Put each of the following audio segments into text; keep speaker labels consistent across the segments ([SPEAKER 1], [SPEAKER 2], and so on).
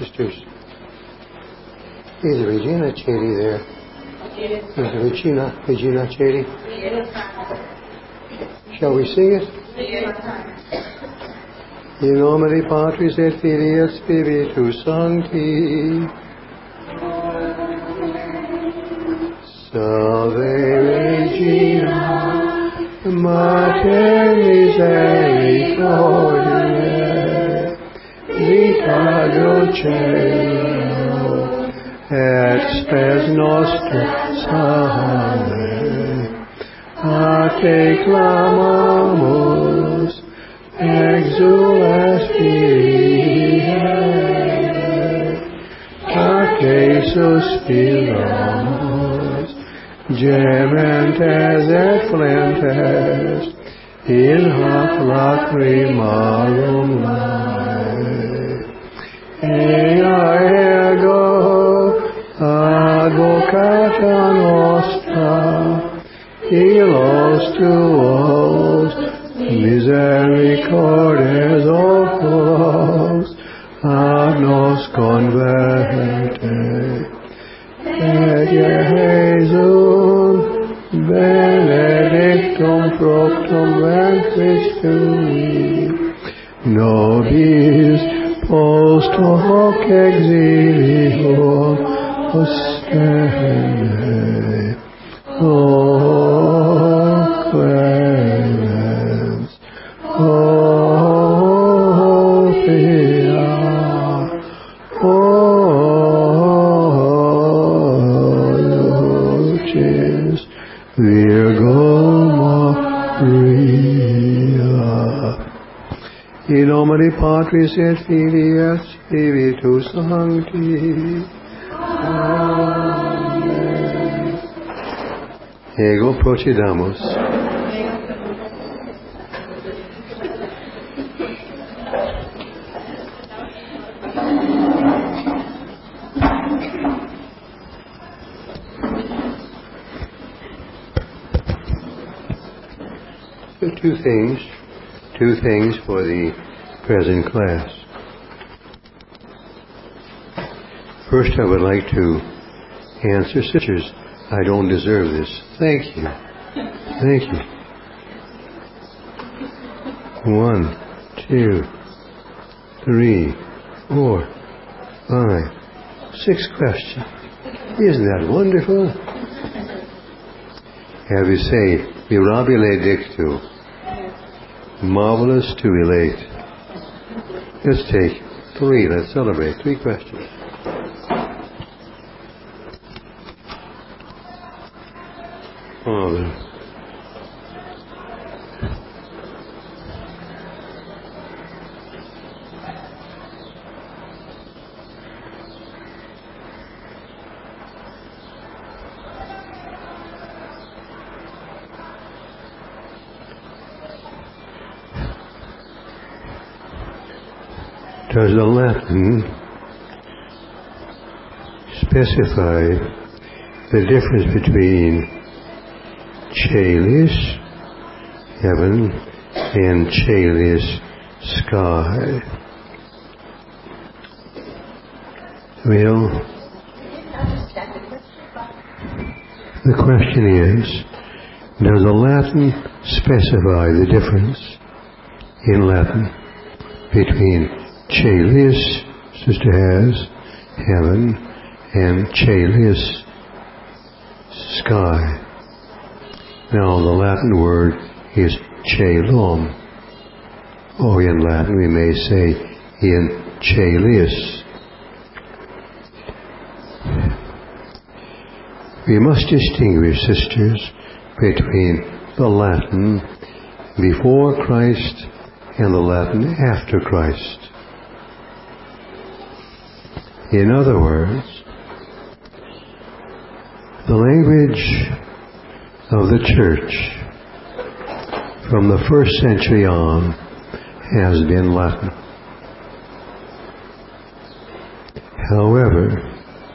[SPEAKER 1] sisters. Is Regina Chedi there? Is Regina Chedi? Shall we sing it? In nomine Patris et Filii et Spiritus Sancti. Salve Regina, Mater misericordiae, vita dulcedo, et spes nostra salve. A te clamamus, exules Kyrie, a te suspiramos, gementes et flentes, in hoc lacrimarum lae. Ea ergo advocata nostra, illos tuos misericordes oculos ad nos converte. Et Jesum benedictum fructum ventris tui, nobis post hoc exilio ostende. O clemens, O pia, O lucis Virgo Maria. In nomine Patris et Filii et Spiritus Sancti. Amen. Ego procedimus. Two things for the present class. First, I would like to answer sisters. I don't deserve this. Thank you. Thank you. 1, 2, 3, 4, 5, 6 questions. Isn't that wonderful? Have you say, mirabile dictu. Marvelous to relate. Let's take 3. Let's celebrate 3 questions. Father, does the Latin specify the difference between Caelus, heaven, and Caelus, sky? Well, the question is, does the Latin specify the difference in Latin between Caelus, sister has, heaven, and Caelus, sky? Now, the Latin word is caelum, or in Latin we may say in Caelus. We must distinguish, sisters, between the Latin before Christ and the Latin after Christ. In other words, the language of the church from the 1st century on has been Latin. However,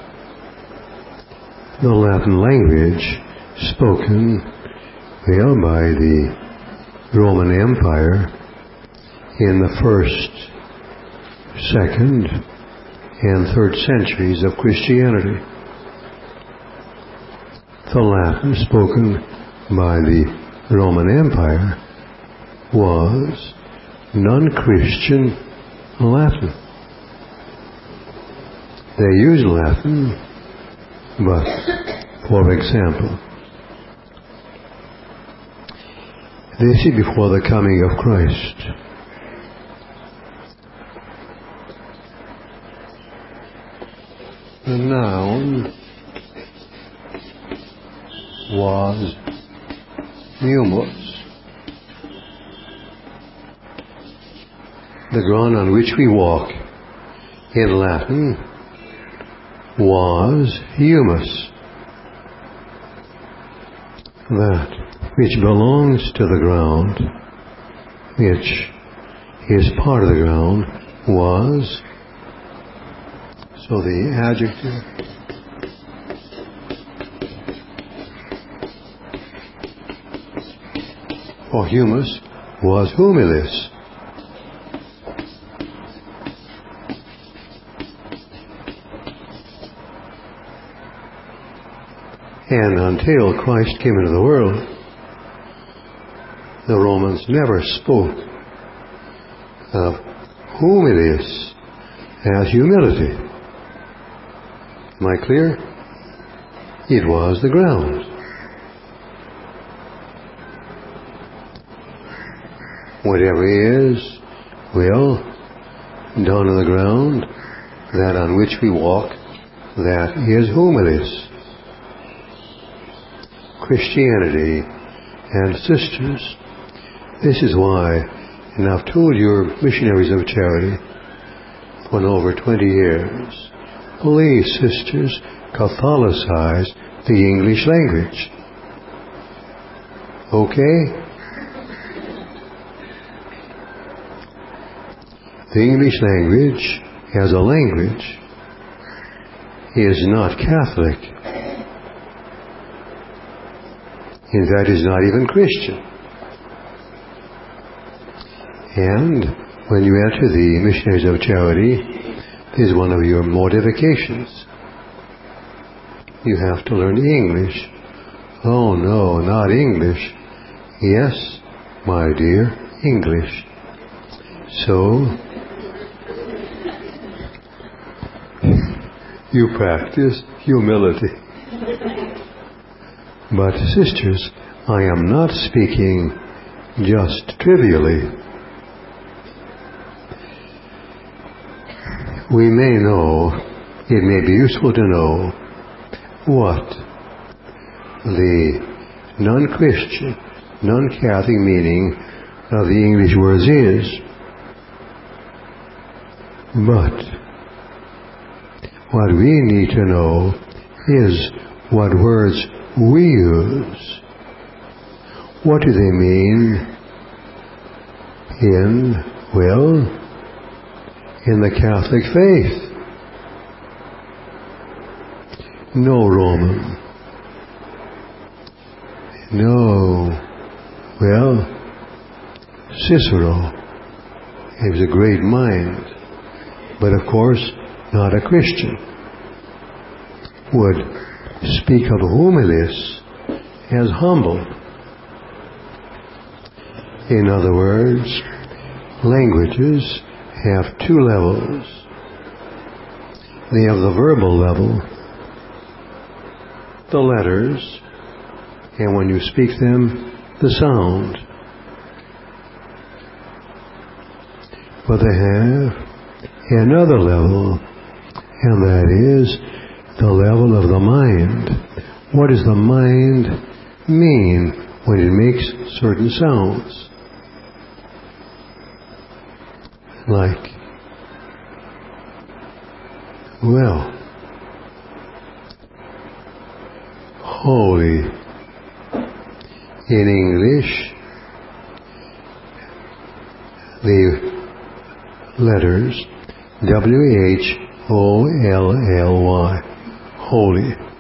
[SPEAKER 1] the Latin language spoken by the Roman Empire in the 1st, 2nd, and 3rd centuries of Christianity. The Latin spoken by the Roman Empire was non-Christian Latin. They used Latin, but, for example, this is before the coming of Christ. The noun was humus. The ground on which we walk in Latin was humus. That which belongs to the ground, which is part of the ground, was. So the adjective for humus was humilis. And until Christ came into the world, the Romans never spoke of humilis as humility. Am I clear? It was the ground. Whatever is, well, down on the ground, that on which we walk, that is humilis. Christianity and sisters, this is why, and I've told your missionaries of charity for over 20 years, please, sisters, Catholicize the English language. Okay? The English language, as a language, is not Catholic. In fact, it's not even Christian. And when you enter the Missionaries of Charity, this is one of your mortifications. You have to learn English. Oh no, not English. Yes, my dear, English. So, you practice humility. But sisters, I am not speaking just trivially. We may know, it may be useful to know what the non-Christian, non-Catholic meaning of the English words is. But what we need to know is what words we use. What do they mean in the Catholic faith? No, Roman. No. Well, Cicero. He was a great mind, but of course not a Christian. Would speak of humilis as humble. In other words, languages have two levels. They have the verbal level, the letters, and when you speak them, the sound. But they have another level, and that is the level of the mind. What does the mind mean when it makes certain sounds? Like, well, holy. In English, the letters W-H-O-L-L-Y, holy.